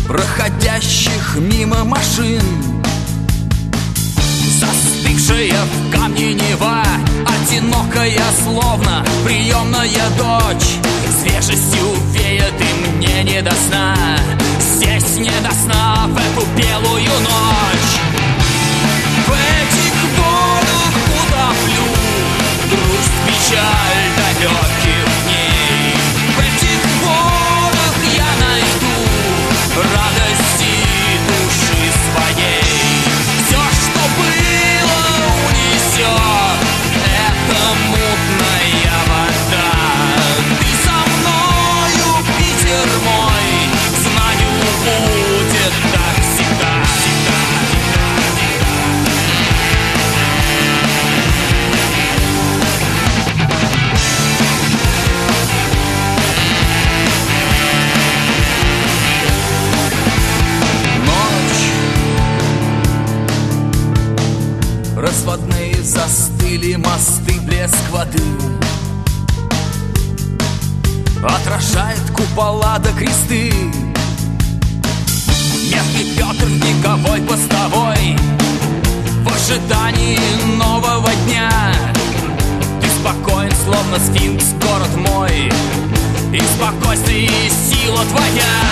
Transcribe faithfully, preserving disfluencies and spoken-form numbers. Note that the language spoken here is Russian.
проходящих мимо машин. Застывшая в камне Нева, одинокая, словно приемная дочь. Свежестью веет, и мне не до сна. Здесь не до сна в эту белую ночь. В этих водах утоплю грусть, печаль далеких дней. В этих водах я найду радости души своей. Все, что было, унесет эта мутная вода. Ты со мною, Питер мой, знаю, будет так всегда. Разводные застыли мосты, блеск воды отражает купола да кресты. Мелкий Петр никовой постовой в ожидании нового дня. Ты спокоен, словно сфинкс, город мой, и спокойствие и сила твоя.